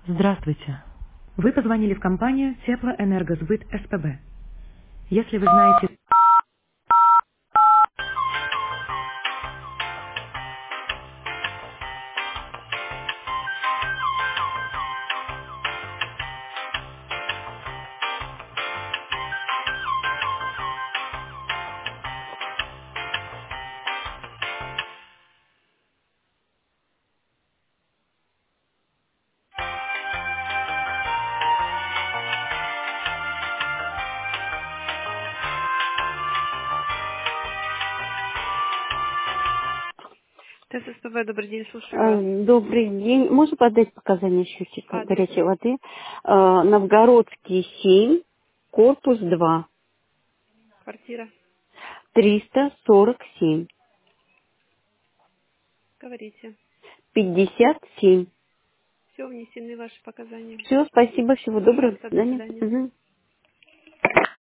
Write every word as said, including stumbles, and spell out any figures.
Здравствуйте. Вы позвонили в компанию Теплоэнергосбыт СПБ. Если вы знаете... ТССПБ, добрый день, слушаю вас. Э, Добрый день. Можно подать показания счетчика Адрес, горячей воды? Э, Новгородский семь, корпус два, квартира, триста сорок семь, говорите. пятьдесят семь. Все, внесены ваши показания. Все, спасибо, всего доброго, до Пожалуйста, до свидания. свидания. Мгм.